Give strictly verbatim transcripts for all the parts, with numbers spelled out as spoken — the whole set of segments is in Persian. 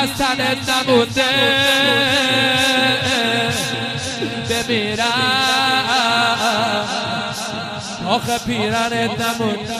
از تنت نمونده بمیرم آخه پیرنت نمونده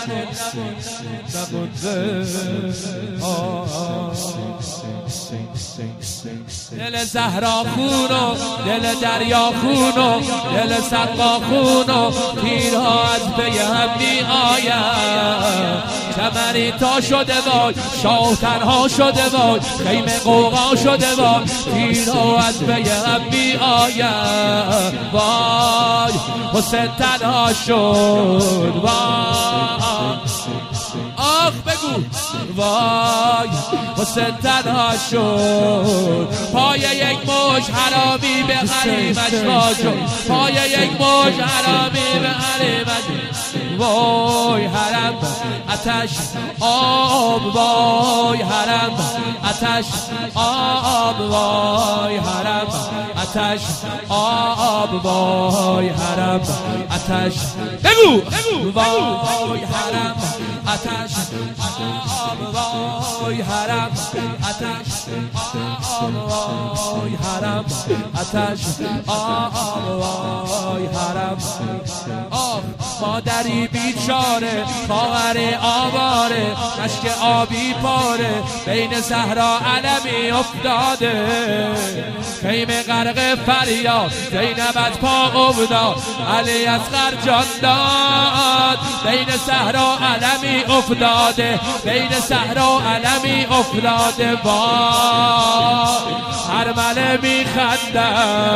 دل زهرا خونو دل دریا خونو دل سقا خونو تیرها از پی هم می آید کمری تا شده وای شاه تنها شده وای خیمه قوقا شده وای تیرها از پی هم می آید وای حسین تنها شد وای آخ بگو وای حسین تنها شد پای یک موج حرامی به حریمش واجد پای یک موج حرامی به حریمش وای حرم آتش آب وای حرم آتش آب وای حرم آتش آب وای حرم آتش بگو وای حرم آتش آب وای حرم آتش آب وای حرم آتش آب وای حرم آه مادری بیچاره خواهر آواره اشک آبی پاره بین صحرا علمی افتاده خیمه غرق فریاد زینب از پا افتاد علی اصغر جان داد بین صحرا علمی افتاده بین صحرا علمی افتاده وای ارمله میخنده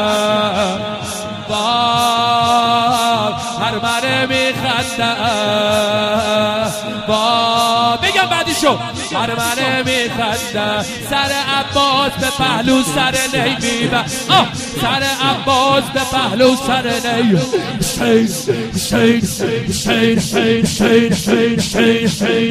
وای ارمله میخنده وای بگم بعدیشو ارمله میخنده سر عباس به پهلو سر نی میبه سر عباس به پهلو سر نی حسین حسین حسین حسین حسین حسین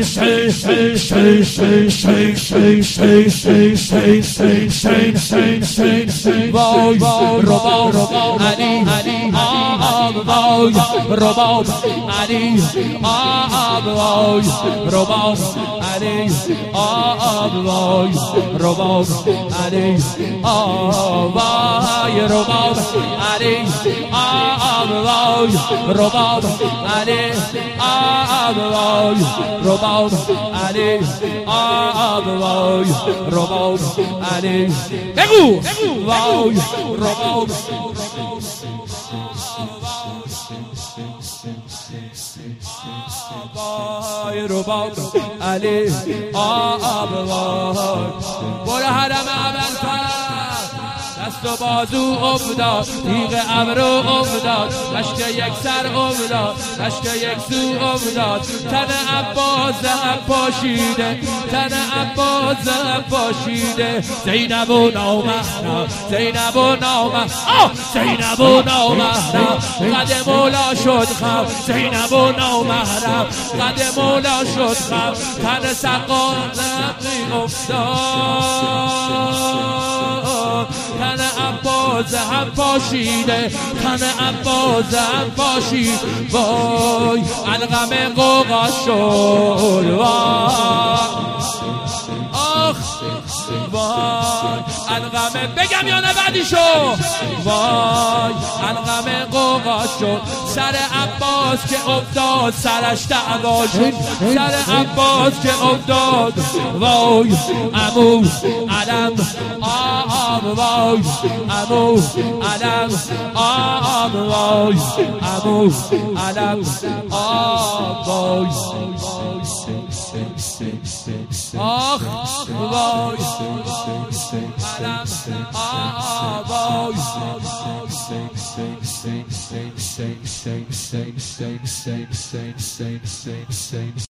حسین وای رباب علی آب وای رباب علی آب وای رباب علی آب وای رباب علی آب وای رباب علی آب وای رباب علی آب وای رباب علی آب وای رباب علی بگو وای رباب وای رباب علی آب وای برو حرم اول دست و بازو افتاد تیغ ابرو افتاد رشک یک سر افتاد رشک یک سو افتاد تن عباس زهب پاشیده تن عباس زهب پاشیده زینب و نامحرم زینب و نامحرم زینب و نامحرم قد مولا شد خم زینب و نامحرم قد مولا شد خم تن سقا زهبی افتاد تن عباس هم پاشیده تن عباس هم پاشید وای علقم قوقا شد وای آخ وای علقمه بگم یا نه بعدیشو وای علقمه قوقا شد سر عباس که افتاد سرش دعوا شد سر عباس که افتاد وای عمو علم آب وای عمو علم آب وای عمو علم آب وای آخ وای علم آب وای